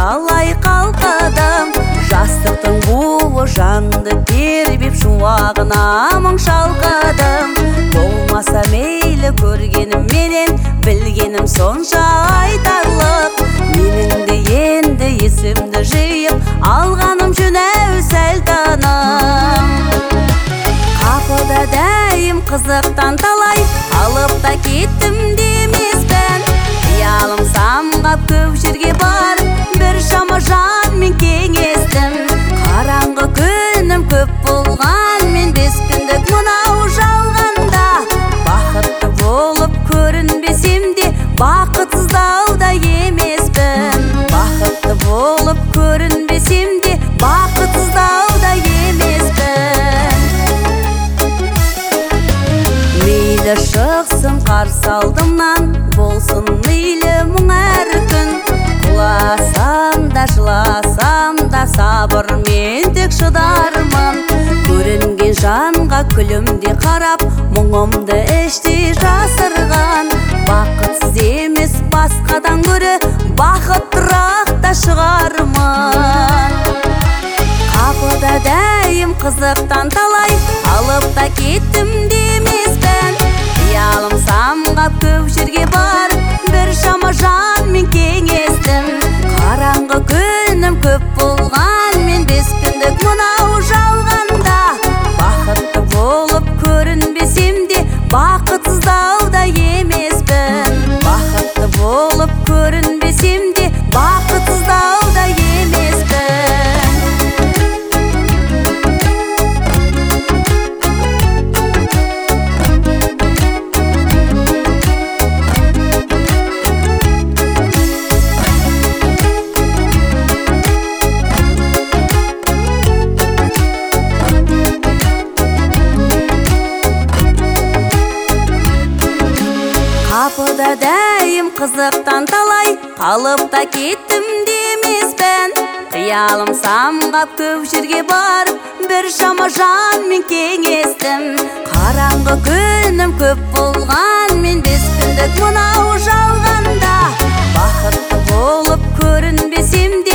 талай қалқыдым. Жастықтың буы жанды тербеп шуағына мың шалқыдым. Болмаса мейлі көргенім менен, білгенім сонша айтарлық. Менің де енді есімді жиып алғаным жөнәу сәл таным. Қапыда дәйім қызықтан талай алып та кеттім демеспін. Қиялым самғап көп жерге барып бір шама жанмен кеңестім. Қараңғы күнім көп болғанмен 5 күндік мынау жалғанда. Бақытты болып көрінбесем де бақытсыздау да емеспін. Бақытты болып көрінбесем де бақытсыздау да емеспін. Мейлі шықсын қарсы алдымнан, болсын мейлі мұң әр күн. Құласам да жыласам да сабырмен тек шыдармын. Көрінген жанға күлімде қарап, мұңымды іште жасырған. Бақытсыз емес басқадан гөрі бақыттырақ та шығармын. Қапыда дәйім қызықтан талай алып та кеттім демеспін. Қиялым самғап көп жерге барып бір шама жанмен кеңестім. Қараңғы күнім көп болғанмен 5 күндік мынау жалғанда. Бақытты болып көрінбесем де бақытсыздау да емеспін. Бақытты болып көрінбесем де бақытсыздау да емеспін. Қапыда дәйім қызықтан талай қалып та кеттім демеспін. Қиялым самғап көп жерге барып бір шама жанмен кеңестім. Қараңғы күнім көп болғанмен 5 күндік мынау жалғанда. Бақытты болып көрінбесем